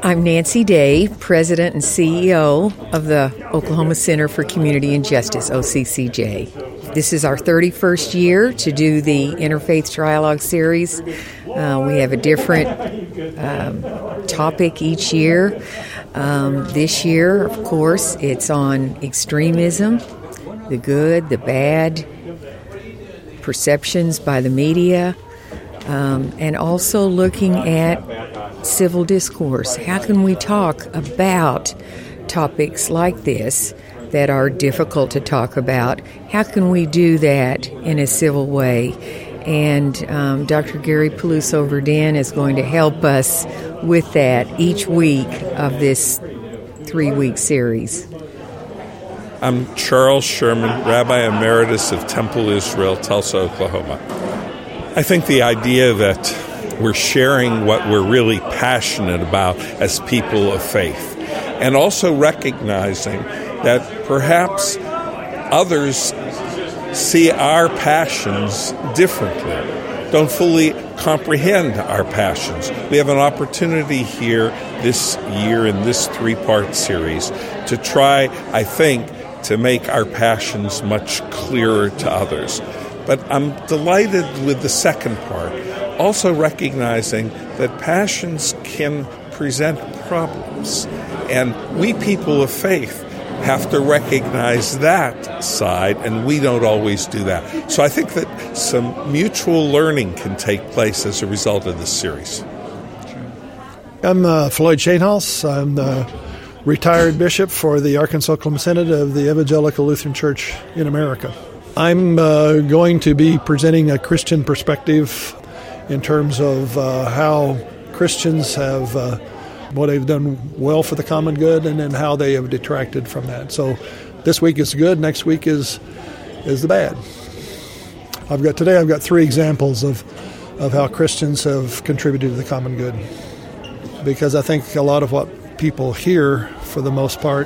I'm Nancy Day, President and CEO of the Oklahoma Center for Community and Justice, OCCJ. This is our 31st year to do the Interfaith Trialogue Series. We have a different topic each year. This year, of course, it's on extremism, the good, the bad, perceptions by the media, and also looking at civil discourse. How can we talk about topics like this that are difficult to talk about? How can we do that in a civil way? And Dr. Gary Peluso-Verdin is going to help us with that each week of this 3-week series. I'm Charles Sherman, Rabbi Emeritus of Temple Israel, Tulsa, Oklahoma. I think the idea that we're sharing what we're really passionate about as people of faith, and also recognizing that perhaps others see our passions differently, don't fully comprehend our passions. We have an opportunity here this year in this 3-part series to try, I think, to make our passions much clearer to others. But I'm delighted with the second part, also recognizing that passions can present problems. And we people of faith have to recognize that side, and we don't always do that. So I think that some mutual learning can take place as a result of this series. I'm Floyd Shainhouse. I'm the retired bishop for the Arkansas-Oklahoma Synod of the Evangelical Lutheran Church in America. I'm going to be presenting a Christian perspective in terms of how Christians have what they've done well for the common good, and then how they have detracted from that. So this week is good, next week is the bad. I've got 3 examples of how Christians have contributed to the common good, because I think a lot of what people hear, for the most part,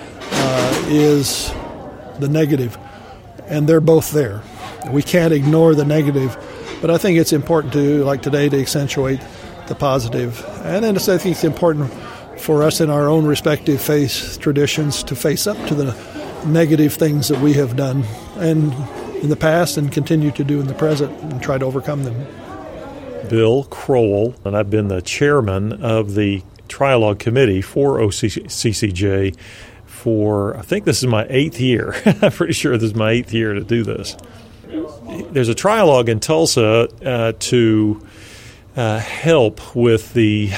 is the negative, and they're both there. We can't ignore the negative, but I think it's important to, like today, to accentuate the positive. And then I think it's important for us in our own respective faith traditions to face up to the negative things that we have done and in the past and continue to do in the present and try to overcome them. Bill Crowell, and I've been the chairman of the Trialogue Committee for OCCJ for, I think this is my 8th year. I'm pretty sure this is my 8th year to do this. There's a trialogue in Tulsa to help with the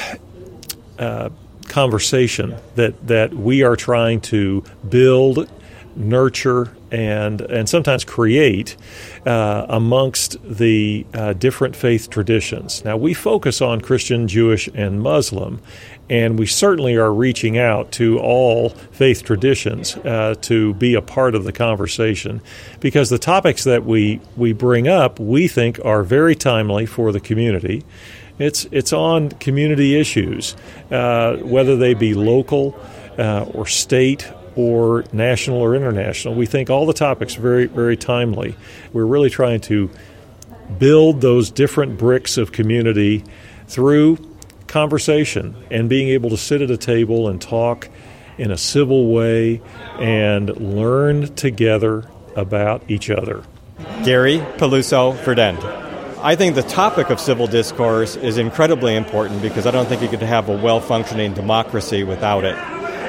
conversation that we are trying to build, nurture, and sometimes create amongst the different faith traditions. Now, we focus on Christian, Jewish, and Muslim, and we certainly are reaching out to all faith traditions to be a part of the conversation, because the topics that we bring up, we think, are very timely for the community. It's on community issues, whether they be local or state or national or international. We think all the topics are very, very timely. We're really trying to build those different bricks of community through conversation and being able to sit at a table and talk in a civil way and learn together about each other. Gary Peluso-Verdin. I think the topic of civil discourse is incredibly important, because I don't think you could have a well-functioning democracy without it.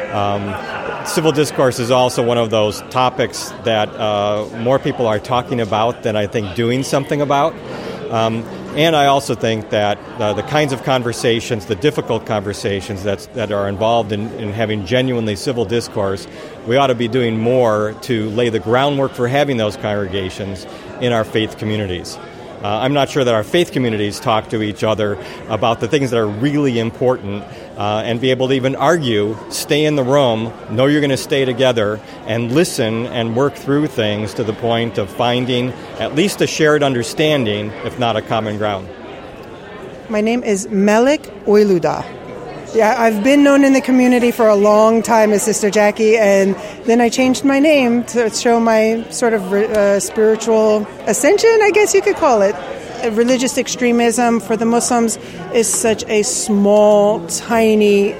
Civil discourse is also one of those topics that more people are talking about than I think doing something about. And I also think that the kinds of conversations, the difficult conversations that are involved in having genuinely civil discourse, we ought to be doing more to lay the groundwork for having those congregations in our faith communities. I'm not sure that our faith communities talk to each other about the things that are really important and be able to even argue, stay in the room, know you're going to stay together, and listen and work through things to the point of finding at least a shared understanding, if not a common ground. My name is Melik Oyluda. Yeah, I've been known in the community for a long time as Sister Jackie, and then I changed my name to show my sort of spiritual ascension, I guess you could call it. Religious extremism for the Muslims is such a small, tiny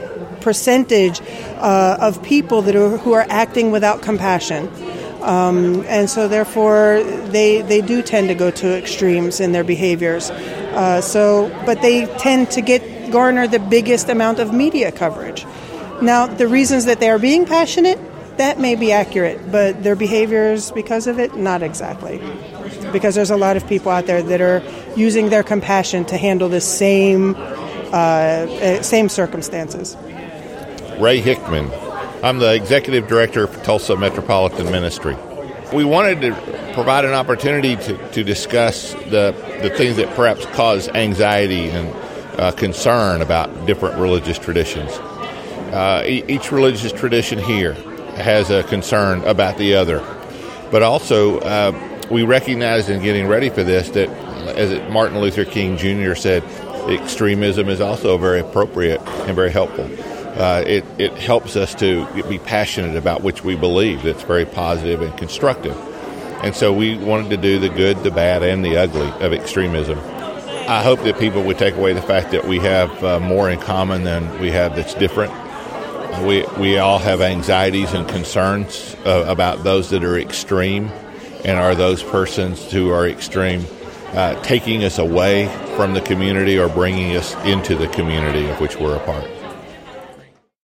percentage of people who are acting without compassion. And so, therefore, they do tend to go to extremes in their behaviors. But they tend to garner the biggest amount of media coverage. Now, the reasons that they are being passionate, that may be accurate, but their behaviors because of it, not exactly. Because there's a lot of people out there that are using their compassion to handle the same circumstances. Ray Hickman. I'm the Executive Director for Tulsa Metropolitan Ministry. We wanted to provide an opportunity to discuss the things that perhaps cause anxiety and concern about different religious traditions. Each religious tradition here has a concern about the other. But also, we recognized in getting ready for this that, as Martin Luther King Jr. said, extremism is also very appropriate and very helpful. It helps us to be passionate about which we believe. That's very positive and constructive. And so we wanted to do the good, the bad, and the ugly of extremism. I hope that people would take away the fact that we have more in common than we have that's different. We all have anxieties and concerns about those that are extreme, and are those persons who are extreme taking us away from the community or bringing us into the community of which we're a part.